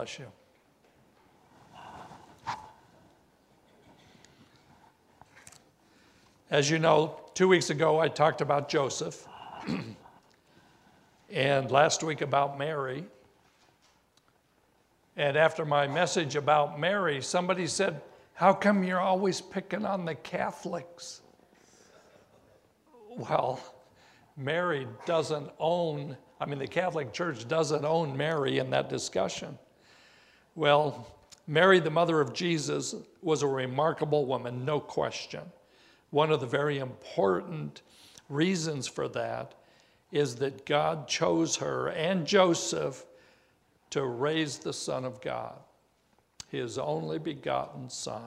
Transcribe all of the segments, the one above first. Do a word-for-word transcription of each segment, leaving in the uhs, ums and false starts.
bless you. As you know, two weeks ago I talked about Joseph, and last week about Mary. And after my message about Mary, somebody said, "How come you're always picking on the Catholics?" Well, Mary doesn't own, I mean, the Catholic Church doesn't own Mary in that discussion. Well, Mary, the mother of Jesus, was a remarkable woman, no question. One of the very important reasons for that is that God chose her and Joseph to raise the Son of God, his only begotten Son.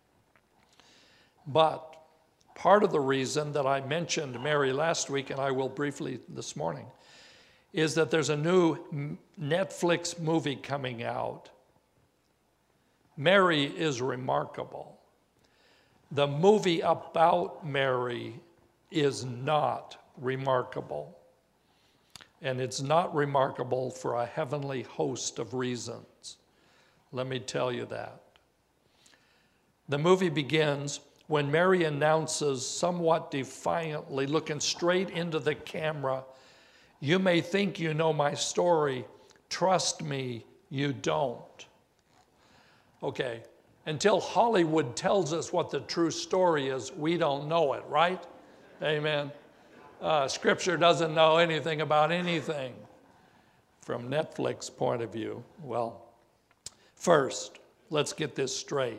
But part of the reason that I mentioned Mary last week, and I will briefly this morning, is that there's a new Netflix movie coming out. Mary is remarkable. The movie about Mary is not remarkable. And it's not remarkable for a heavenly host of reasons. Let me tell you that. The movie begins when Mary announces somewhat defiantly, looking straight into the camera, "You may think you know my story. Trust me, you don't." Okay, until Hollywood tells us what the true story is, we don't know it, right? Amen. Uh, Scripture doesn't know anything about anything from Netflix point of view. Well, first, let's get this straight.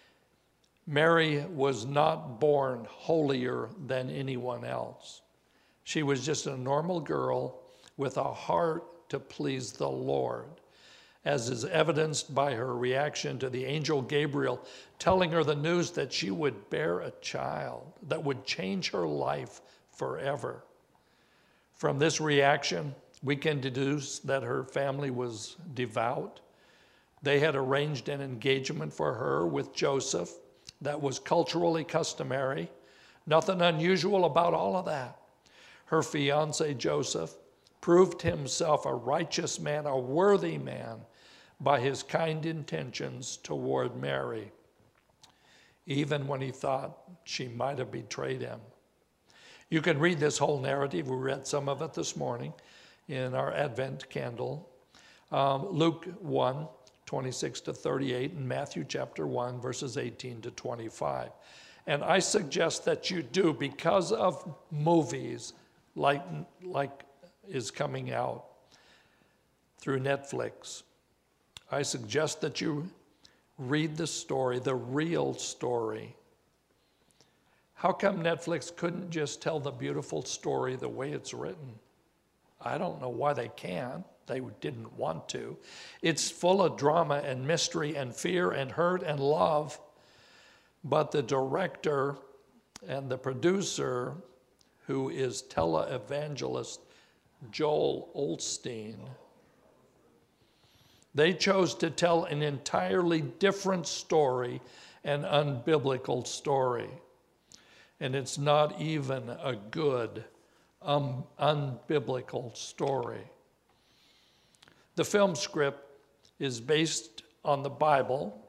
Mary was not born holier than anyone else. She was just a normal girl with a heart to please the Lord, as is evidenced by her reaction to the angel Gabriel telling her the news that she would bear a child that would change her life forever. From this reaction, we can deduce that her family was devout. They had arranged an engagement for her with Joseph that was culturally customary. Nothing unusual about all of that. Her fiancé, Joseph, proved himself a righteous man, a worthy man, by his kind intentions toward Mary, even when he thought she might have betrayed him. You can read this whole narrative. We read some of it this morning in our Advent candle. Um, Luke one, twenty-six to thirty-eight, and Matthew chapter one, verses eighteen to twenty-five. And I suggest that you do, because of movies like, like is coming out through Netflix. I suggest that you read the story, the real story. How come Netflix couldn't just tell the beautiful story the way it's written? I don't know why they can't. They didn't want to. It's full of drama and mystery and fear and hurt and love. But the director and the producer, who is televangelist Joel Osteen, they chose to tell an entirely different story, an unbiblical story. And it's not even a good, um, unbiblical story. The film script is based on the Bible,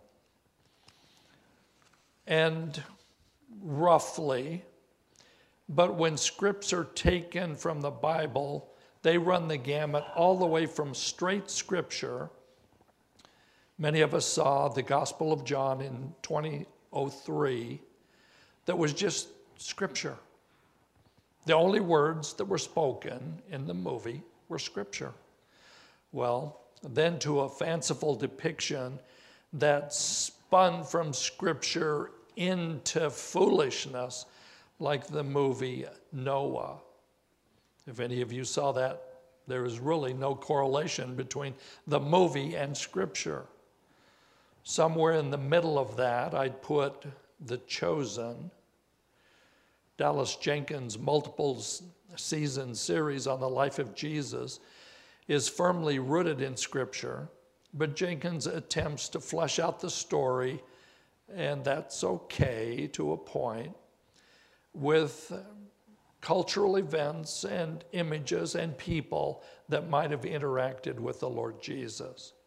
and roughly, but when scripts are taken from the Bible, they run the gamut all the way from straight scripture. Many of us saw the Gospel of John in twenty oh three that was just scripture. The only words that were spoken in the movie were scripture. Well, then to a fanciful depiction that spun from scripture into foolishness, like the movie Noah. If any of you saw that, there is really no correlation between the movie and scripture. Somewhere in the middle of that, I'd put The Chosen. Dallas Jenkins' multiple season series on the life of Jesus is firmly rooted in Scripture, but Jenkins attempts to flesh out the story, and that's okay to a point, with cultural events and images and people that might have interacted with the Lord Jesus.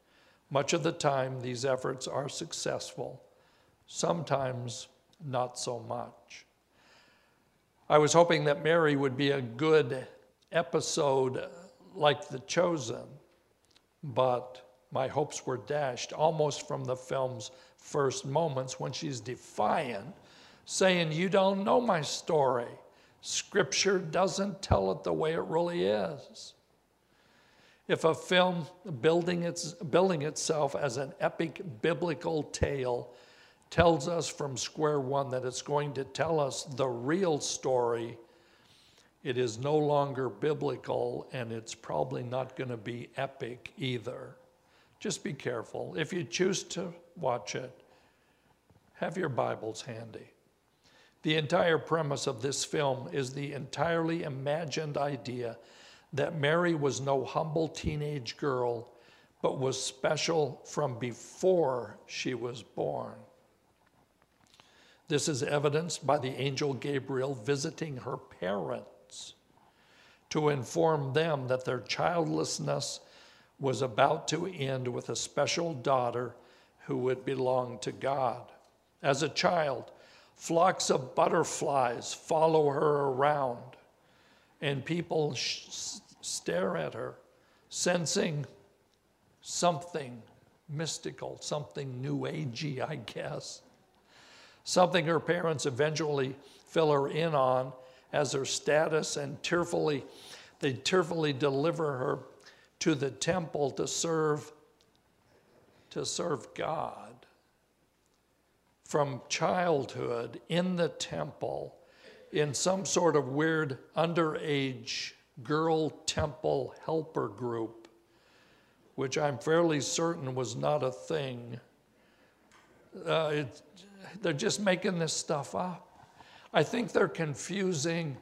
Much of the time, these efforts are successful, sometimes not so much. I was hoping that Mary would be a good episode like The Chosen, but my hopes were dashed almost from the film's first moments when she's defiant, saying, "You don't know my story. Scripture doesn't tell it the way it really is." If a film building, its, building itself as an epic biblical tale tells us from square one that it's going to tell us the real story, it is no longer biblical, and it's probably not going to be epic either. Just be careful. If you choose to watch it, have your Bibles handy. The entire premise of this film is the entirely imagined idea that Mary was no humble teenage girl, but was special from before she was born. This is evidenced by the angel Gabriel visiting her parents to inform them that their childlessness was about to end with a special daughter who would belong to God. As a child, flocks of butterflies follow her around, and people sh- stare at her, sensing something mystical, something new agey, I guess. Something her parents eventually fill her in on as her status, and tearfully, they tearfully deliver her to the temple to serve, to serve God. From childhood in the temple, in some sort of weird underage girl temple helper group, which I'm fairly certain was not a thing. Uh, it, they're just making this stuff up. I think they're confusing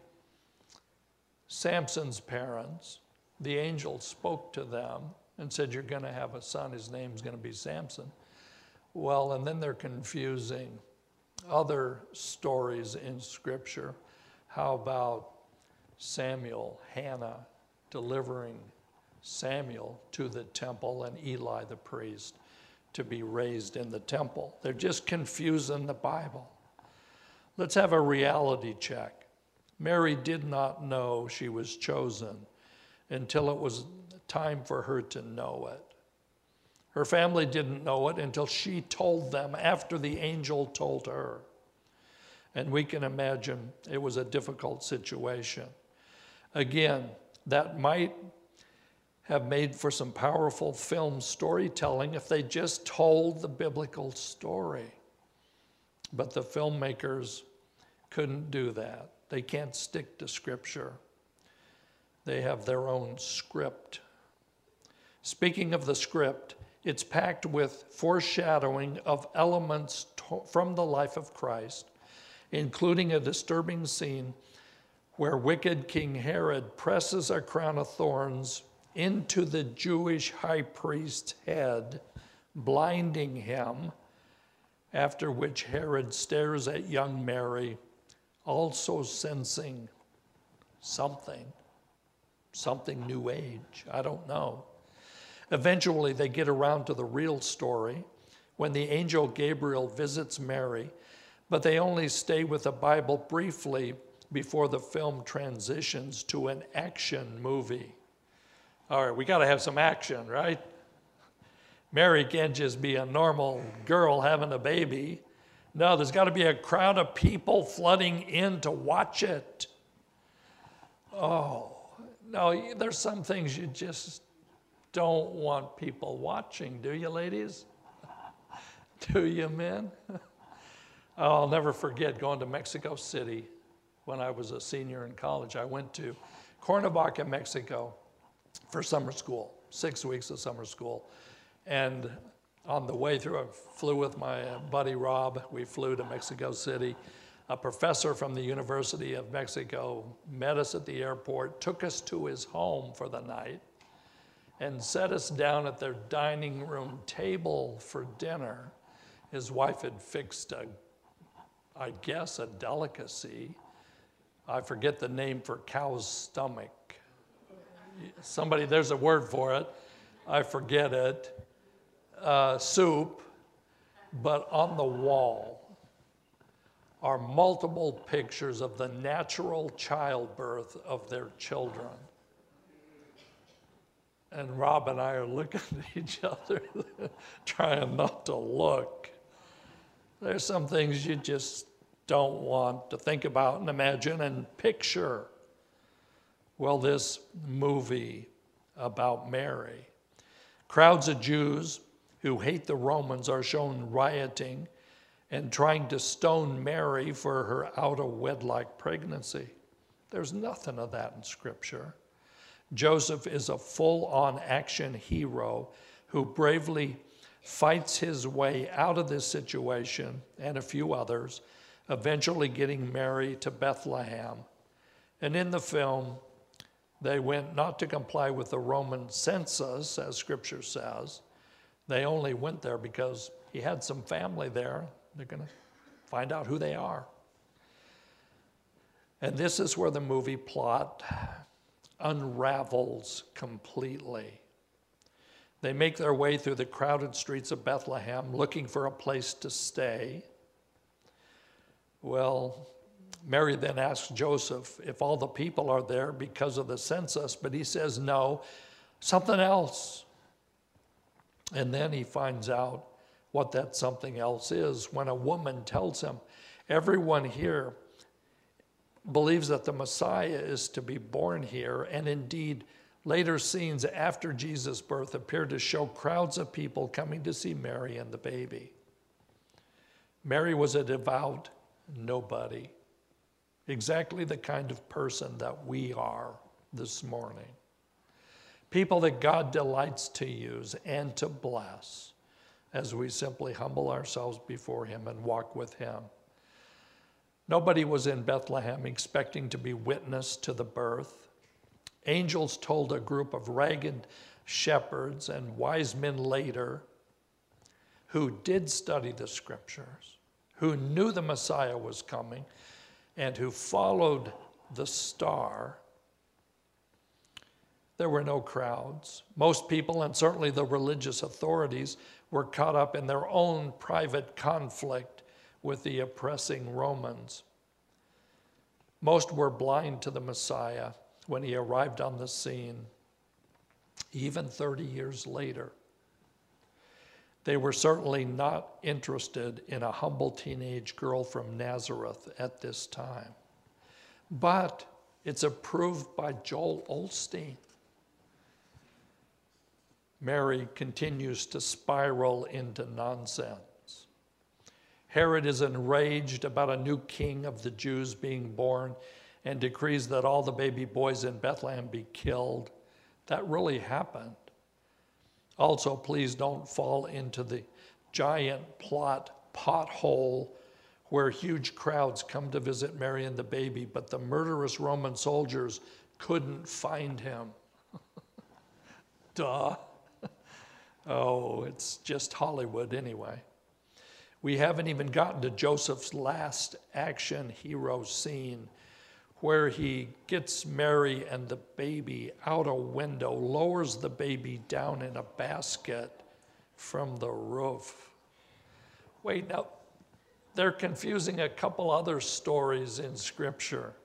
Samson's parents. The angel spoke to them and said, "You're going to have a son. His name's going to be Samson." Well, and then they're confusing other stories in Scripture. How about Samuel, Hannah delivering Samuel to the temple and Eli the priest to be raised in the temple? They're just confusing the Bible. Let's have a reality check. Mary did not know she was chosen until it was time for her to know it. Her family didn't know it until she told them after the angel told her. And we can imagine it was a difficult situation. Again, that might have made for some powerful film storytelling if they just told the biblical story. But the filmmakers couldn't do that. They can't stick to Scripture. They have their own script. Speaking of the script, it's packed with foreshadowing of elements to- from the life of Christ, including a disturbing scene where wicked King Herod presses a crown of thorns into the Jewish high priest's head, blinding him, after which Herod stares at young Mary, also sensing something, something new age, I don't know. Eventually, they get around to the real story when the angel Gabriel visits Mary, but they only stay with the Bible briefly before the film transitions to an action movie. All right, we got to have some action, right? Mary can't just be a normal girl having a baby. No, there's got to be a crowd of people flooding in to watch it. Oh, no, there's some things you just don't want people watching, do you, ladies? Do you, men? Oh, I'll never forget going to Mexico City when I was a senior in college. I went to Cuernavaca, Mexico for summer school, six weeks of summer school. And on the way through, I flew with my buddy Rob. We flew to Mexico City. A professor from the University of Mexico met us at the airport, took us to his home for the night, and set us down at their dining room table for dinner. His wife had fixed a, I guess, a delicacy. I forget the name for cow's stomach. Somebody, there's a word for it. I forget it. uh, soup, but on the wall are multiple pictures of the natural childbirth of their children. And Rob and I are looking at each other, trying not to look. There's some things you just don't want to think about and imagine and picture. Well, this movie about Mary. Crowds of Jews who hate the Romans are shown rioting and trying to stone Mary for her out-of-wedlock pregnancy. There's nothing of that in Scripture. Joseph is a full-on action hero who bravely fights his way out of this situation and a few others, eventually getting Mary to Bethlehem. And in the film, they went not to comply with the Roman census, as Scripture says. They only went there because he had some family there. They're going to find out who they are. And this is where the movie plot unravels completely. They make their way through the crowded streets of Bethlehem looking for a place to stay. Well, Mary then asks Joseph if all the people are there because of the census, but he says no, something else. And then he finds out what that something else is when a woman tells him, everyone here believes that the Messiah is to be born here, and indeed, later scenes after Jesus' birth appear to show crowds of people coming to see Mary and the baby. Mary was a devout nobody, exactly the kind of person that we are this morning. People that God delights to use and to bless as we simply humble ourselves before him and walk with him. Nobody was in Bethlehem expecting to be witness to the birth. Angels told a group of ragged shepherds and wise men later who did study the Scriptures, who knew the Messiah was coming, and who followed the star. There were no crowds. Most people, and certainly the religious authorities, were caught up in their own private conflict with the oppressing Romans. Most were blind to the Messiah when he arrived on the scene, even thirty years later. They were certainly not interested in a humble teenage girl from Nazareth at this time. But it's approved by Joel Osteen. Mary continues to spiral into nonsense. Herod is enraged about a new king of the Jews being born and decrees that all the baby boys in Bethlehem be killed. That really happened. Also, please don't fall into the giant plot pothole where huge crowds come to visit Mary and the baby, but the murderous Roman soldiers couldn't find him. Duh. Oh, it's just Hollywood anyway. We haven't even gotten to Joseph's last action hero scene where he gets Mary and the baby out a window, lowers the baby down in a basket from the roof. Wait, now, they're confusing a couple other stories in Scripture.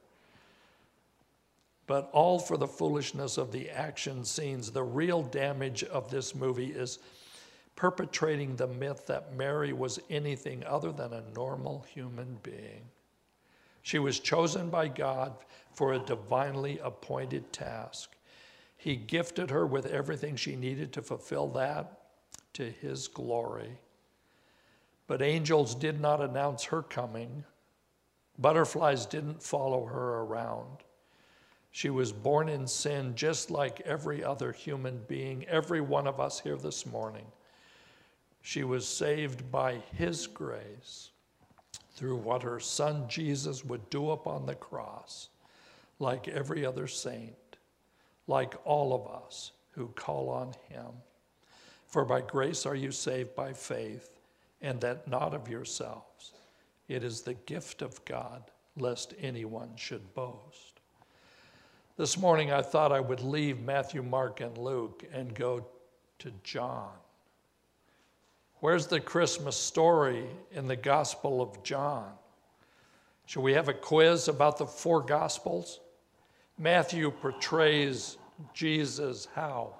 But all for the foolishness of the action scenes. The real damage of this movie is perpetrating the myth that Mary was anything other than a normal human being. She was chosen by God for a divinely appointed task. He gifted her with everything she needed to fulfill that to his glory. But angels did not announce her coming. Butterflies didn't follow her around. She was born in sin just like every other human being, every one of us here this morning. She was saved by his grace through what her son Jesus would do upon the cross, like every other saint, like all of us who call on him. For by grace are you saved by faith, and that not of yourselves. It is the gift of God, lest anyone should boast. This morning I thought I would leave Matthew, Mark, and Luke and go to John. Where's the Christmas story in the Gospel of John? Should we have a quiz about the four Gospels? Matthew portrays Jesus how?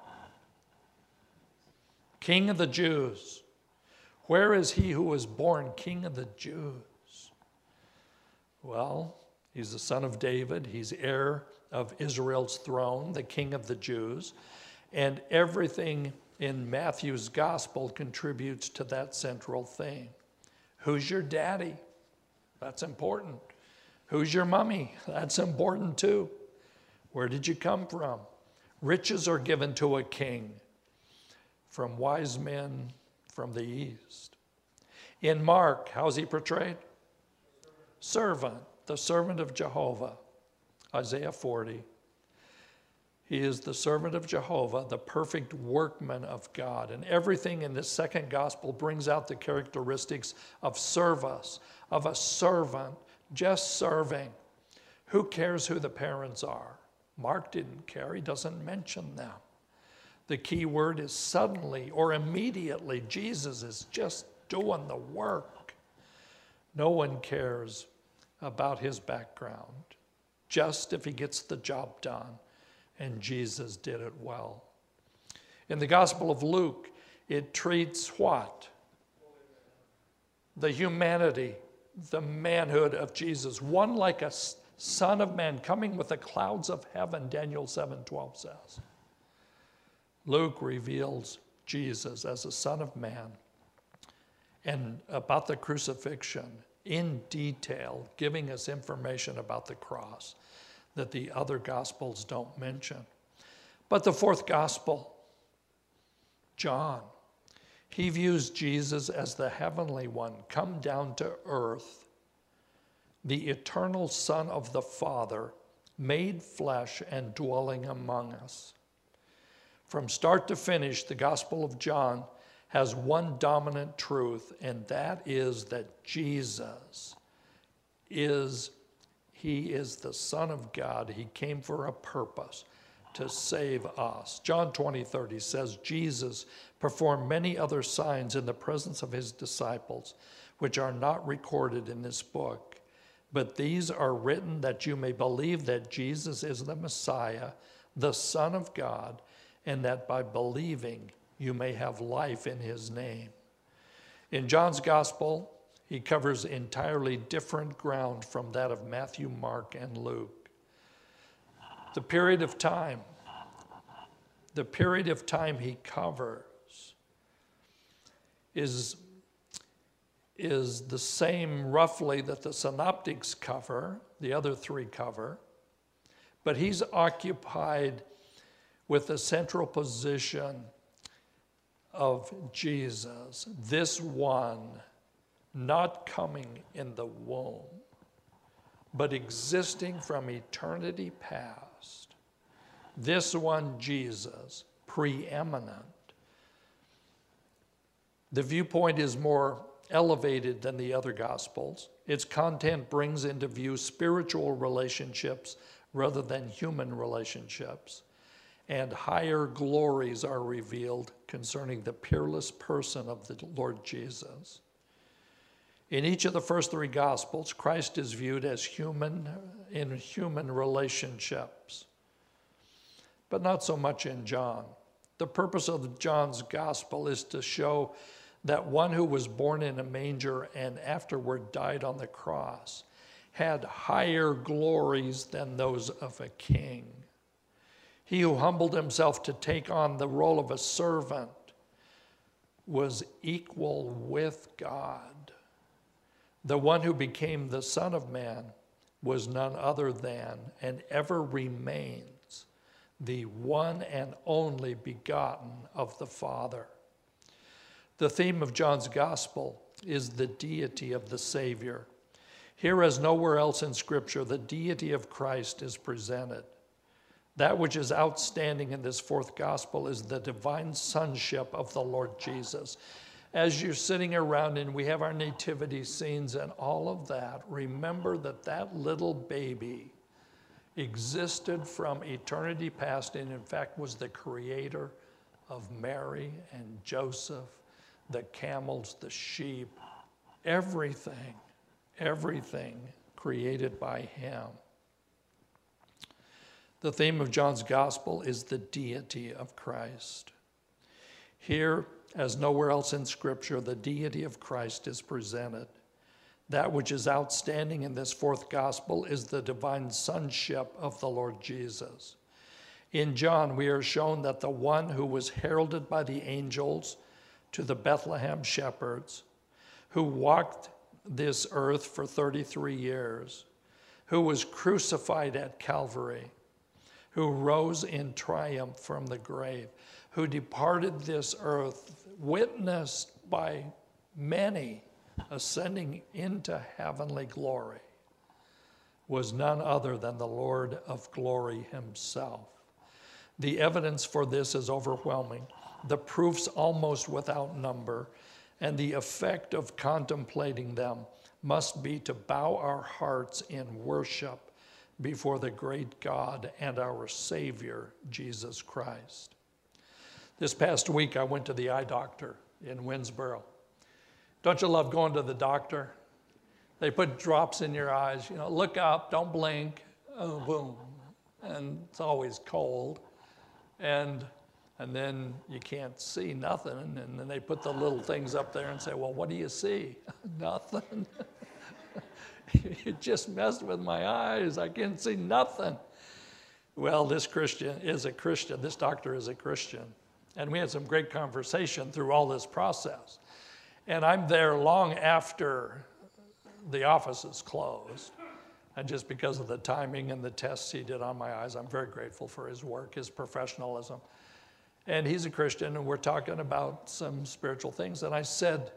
King of the Jews. Where is he who was born King of the Jews? Well, he's the son of David. He's heir of Israel's throne, the King of the Jews. And everything in Matthew's gospel contributes to that central theme. Who's your daddy? That's important. Who's your mommy? That's important too. Where did you come from? Riches are given to a king from wise men from the east. In Mark, how's he portrayed? Servant, the servant of Jehovah. Isaiah forty. He is the servant of Jehovah, the perfect workman of God. And everything in this second gospel brings out the characteristics of service, of a servant just serving. Who cares who the parents are? Mark didn't care. He doesn't mention them. The key word is suddenly or immediately. Jesus is just doing the work. No one cares about his background, just if he gets the job done. And Jesus did it well. In the Gospel of Luke, it treats what? The humanity, the manhood of Jesus. One like a son of man coming with the clouds of heaven, Daniel seven twelve says. Luke reveals Jesus as a son of man and about the crucifixion in detail, giving us information about the cross that the other Gospels don't mention. But the fourth Gospel, John, he views Jesus as the heavenly one, come down to earth, the eternal Son of the Father, made flesh and dwelling among us. From start to finish, the Gospel of John has one dominant truth, and that is that Jesus is He is the Son of God. He came for a purpose, to save us. John twenty thirty says, Jesus performed many other signs in the presence of his disciples, which are not recorded in this book. But these are written that you may believe that Jesus is the Messiah, the Son of God, and that by believing you may have life in his name. In John's gospel, he covers entirely different ground from that of Matthew, Mark, and Luke. The period of time, the period of time he covers is, is the same roughly that the synoptics cover, the other three cover, but he's occupied with the central position of Jesus, this one not coming in the womb, but existing from eternity past. This one, Jesus, preeminent. The viewpoint is more elevated than the other Gospels. Its content brings into view spiritual relationships rather than human relationships, and higher glories are revealed concerning the peerless person of the Lord Jesus. In each of the first three Gospels, Christ is viewed as human in human relationships, but not so much in John. The purpose of John's Gospel is to show that one who was born in a manger and afterward died on the cross had higher glories than those of a king. He who humbled himself to take on the role of a servant was equal with God. The one who became the Son of Man was none other than, and ever remains, the one and only begotten of the Father. The theme of John's Gospel is the deity of the Savior. Here, as nowhere else in Scripture, the deity of Christ is presented. That which is outstanding in this fourth Gospel is the divine sonship of the Lord Jesus. As you're sitting around and we have our nativity scenes and all of that, remember that that little baby existed from eternity past and in fact was the creator of Mary and Joseph, the camels, the sheep, everything, everything created by him. The theme of John's gospel is the deity of Christ. Here, as nowhere else in Scripture, the deity of Christ is presented. That which is outstanding in this fourth gospel is the divine sonship of the Lord Jesus. In John, we are shown that the one who was heralded by the angels to the Bethlehem shepherds, who walked this earth for thirty-three years, who was crucified at Calvary, who rose in triumph from the grave, who departed this earth, witnessed by many, ascending into heavenly glory, was none other than the Lord of glory himself. The evidence for this is overwhelming, the proofs almost without number, and the effect of contemplating them must be to bow our hearts in worship before the great God and our Savior, Jesus Christ. This past week, I went to the eye doctor in Winnsboro. Don't you love going to the doctor? They put drops in your eyes, you know, look up, don't blink, oh, boom. And it's always cold. And, and then you can't see nothing. And then they put the little things up there and say, well, what do you see? Nothing. You just messed with my eyes. I can't see nothing. Well, this Christian is a Christian. This doctor is a Christian. And we had some great conversation through all this process. And I'm there long after the office is closed. And just because of the timing and the tests he did on my eyes, I'm very grateful for his work, his professionalism. And he's a Christian, and we're talking about some spiritual things. And I said,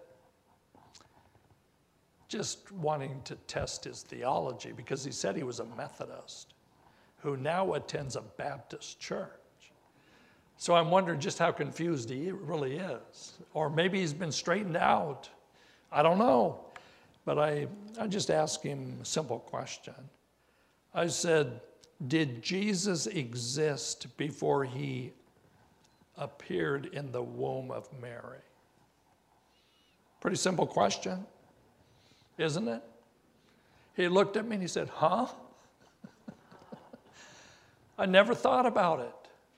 just wanting to test his theology, because he said he was a Methodist who now attends a Baptist church. So I'm wondering just how confused he really is. Or maybe he's been straightened out. I don't know. But I, I just asked him a simple question. I said, did Jesus exist before he appeared in the womb of Mary? Pretty simple question, isn't it? He looked at me and he said, huh? I never thought about it.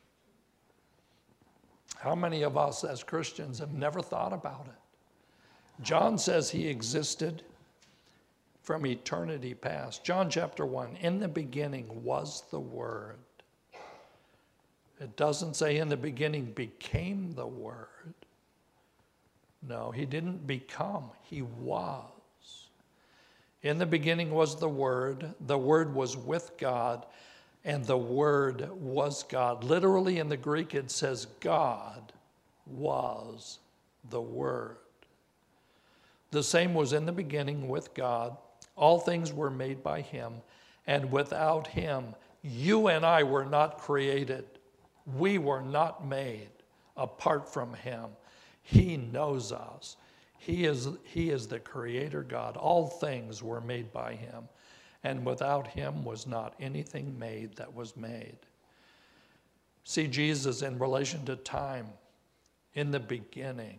How many of us as Christians have never thought about it? John says he existed from eternity past. John chapter one, in the beginning was the Word. It doesn't say in the beginning became the Word. No, he didn't become, he was. In the beginning was the Word. The Word was with God, and the Word was God. Literally in the Greek it says God was the Word. The same was in the beginning with God. All things were made by him, and without him, you and I were not created. We were not made apart from him. He knows us. He is, he is the creator God. All things were made by him, and without him was not anything made that was made. See Jesus in relation to time. In the beginning,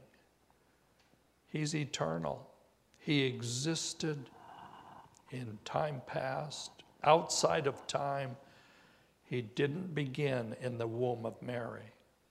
he's eternal. He existed in time past, outside of time. He didn't begin in the womb of Mary.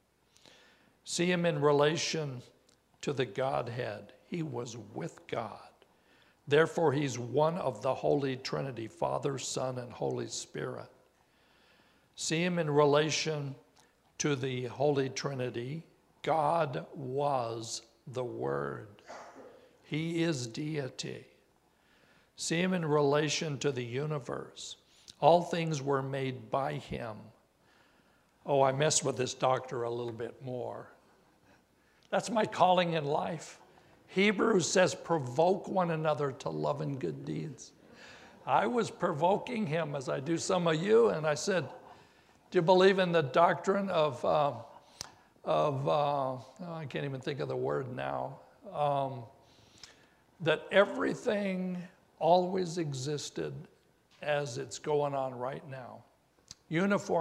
See him in relation to the Godhead. He was with God. Therefore, he's one of the Holy Trinity, Father, Son, and Holy Spirit. See him in relation to the Holy Trinity. God was the Word. He is deity. See him in relation to the universe. All things were made by him. Oh, I messed with this doctor a little bit more. That's my calling in life. Hebrews says, provoke one another to love and good deeds. I was provoking him as I do some of you, and I said, do you believe in the doctrine of, uh, of uh, oh, I can't even think of the word now, um, that everything always existed as it's going on right now?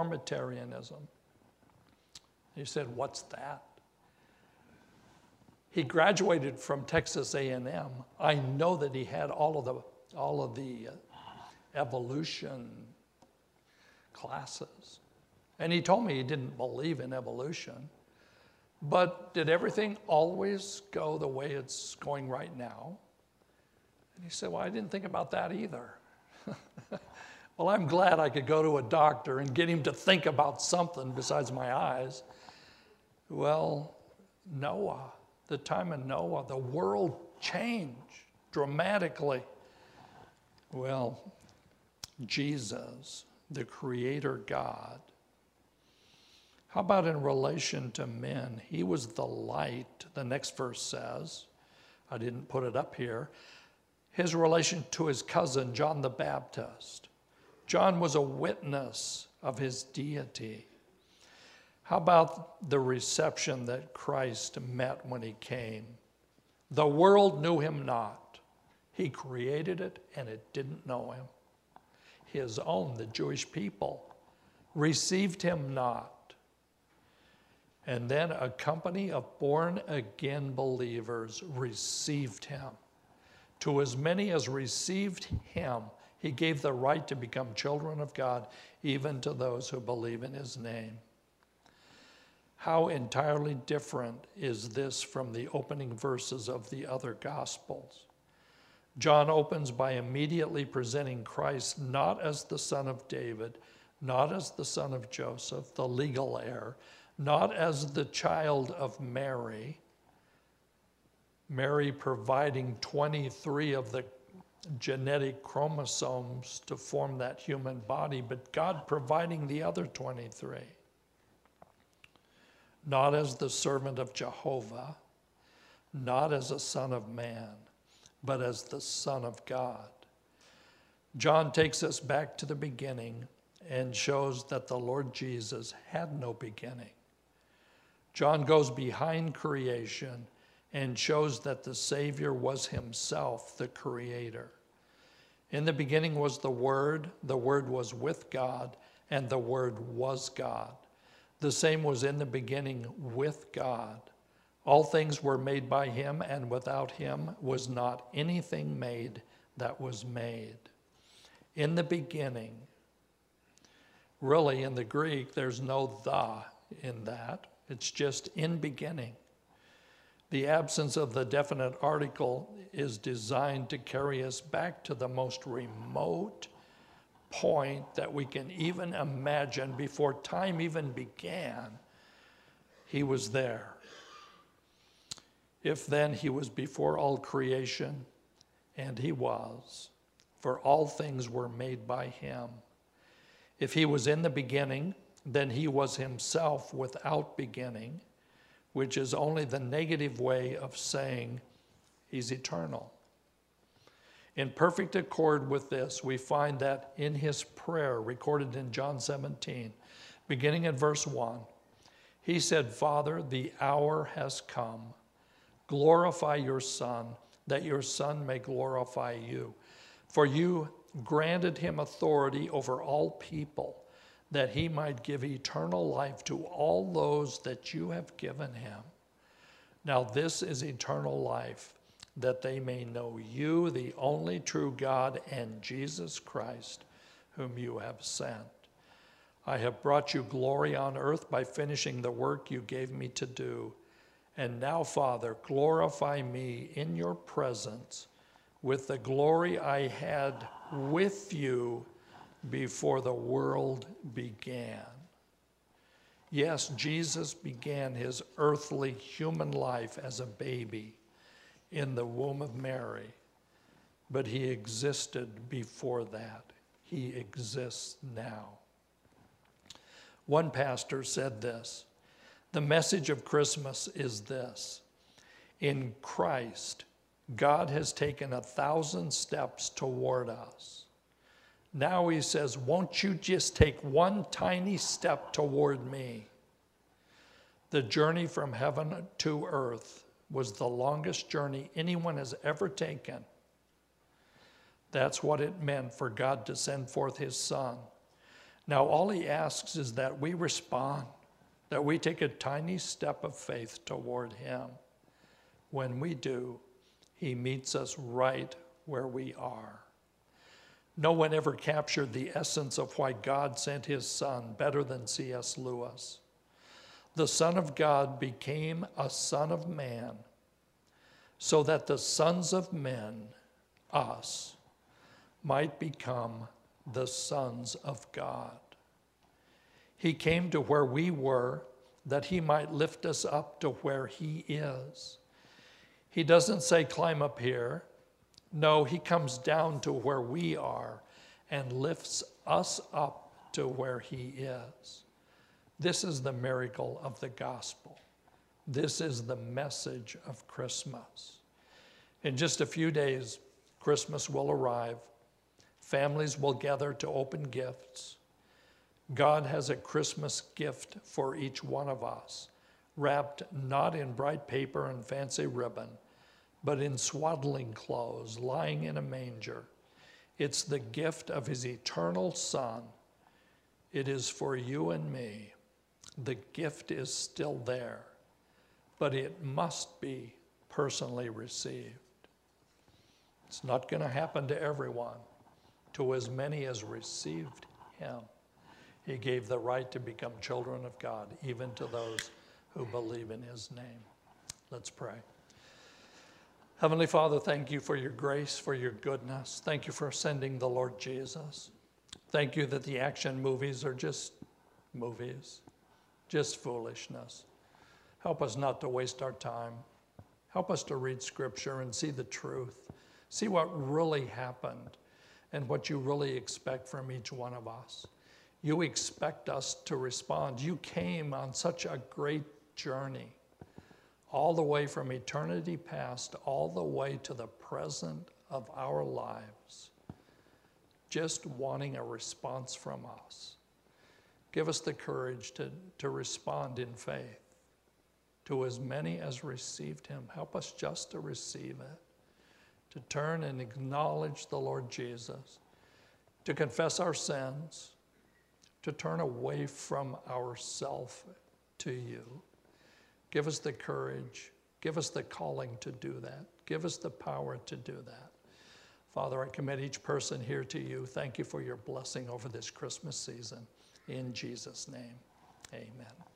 Uniformitarianism. He said, what's that? He graduated from Texas A and M. I know that he had all of the all of the uh, evolution classes. And he told me he didn't believe in evolution. But did everything always go the way it's going right now? And he said, well, I didn't think about that either. Well, I'm glad I could go to a doctor and get him to think about something besides my eyes. Well, Noah, the time of Noah, the world changed dramatically. Well, Jesus, the Creator God, how about in relation to men? He was the light, the next verse says. I didn't put it up here. His relation to his cousin, John the Baptist. John was a witness of his deity. How about the reception that Christ met when he came? The world knew him not. He created it and it didn't know him. His own, the Jewish people, received him not. And then a company of born-again believers received him. To as many as received him, he gave the right to become children of God, even to those who believe in his name. How entirely different is this from the opening verses of the other Gospels? John opens by immediately presenting Christ not as the son of David, not as the son of Joseph, the legal heir, not as the child of Mary, Mary providing twenty-three of the genetic chromosomes to form that human body, but God providing the other twenty-three. Not as the servant of Jehovah, not as a son of man, but as the Son of God. John takes us back to the beginning and shows that the Lord Jesus had no beginning. John goes behind creation and shows that the Savior was himself, the Creator. In the beginning was the Word, the Word was with God, and the Word was God. The same was in the beginning with God. All things were made by him, and without him was not anything made that was made. In the beginning, really in the Greek, there's no the in that. It's just in beginning. The absence of the definite article is designed to carry us back to the most remote point that we can even imagine. Before time even began, he was there. If then he was before all creation, and he was, for all things were made by him. If he was in the beginning, then he was himself without beginning, which is only the negative way of saying he's eternal. In perfect accord with this, we find that in his prayer recorded in John seventeen, beginning at verse one, he said, Father, the hour has come. Glorify your Son, that your Son may glorify you. For you granted him authority over all people, that he might give eternal life to all those that you have given him. Now this is eternal life, that they may know you, the only true God, and Jesus Christ, whom you have sent. I have brought you glory on earth by finishing the work you gave me to do. And now, Father, glorify me in your presence with the glory I had with you before the world began. Yes, Jesus began his earthly human life as a baby in the womb of Mary, but he existed before that. He exists now. One pastor said this, the message of Christmas is this: in Christ, God has taken a thousand steps toward us. Now he says, won't you just take one tiny step toward me? The journey from heaven to earth was the longest journey anyone has ever taken. That's what it meant for God to send forth his Son. Now all he asks is that we respond, that we take a tiny step of faith toward him. when we do, he meets us right where we are. No one ever captured the essence of why God sent his Son better than C S Lewis. The Son of God became a Son of Man so that the sons of men, us, might become the sons of God. He came to where we were that he might lift us up to where he is. He doesn't say, climb up here. No, he comes down to where we are and lifts us up to where he is. This is the miracle of the gospel. This is the message of Christmas. In just a few days, Christmas will arrive. Families will gather to open gifts. God has a Christmas gift for each one of us, wrapped not in bright paper and fancy ribbon, but in swaddling clothes, lying in a manger. It's the gift of his eternal Son. It is for you and me. The gift is still there, but it must be personally received. It's not going to happen to everyone. To as many as received him, he gave the right to become children of God, even to those who believe in his name. Let's pray. Heavenly Father, thank you for your grace, for your goodness. Thank you for sending the Lord Jesus. Thank you that the action movies are just movies, just foolishness. Help us not to waste our time. Help us to read Scripture and see the truth, see what really happened and what you really expect from each one of us. You expect us to respond. You came on such a great journey, all the way from eternity past, all the way to the present of our lives, just wanting a response from us. Give us the courage to, to respond in faith to as many as received him. Help us just to receive it, to turn and acknowledge the Lord Jesus, to confess our sins, to turn away from ourself to you. Give us the courage. Give us the calling to do that. Give us the power to do that. Father, I commit each person here to you. Thank you for your blessing over this Christmas season. In Jesus' name, amen.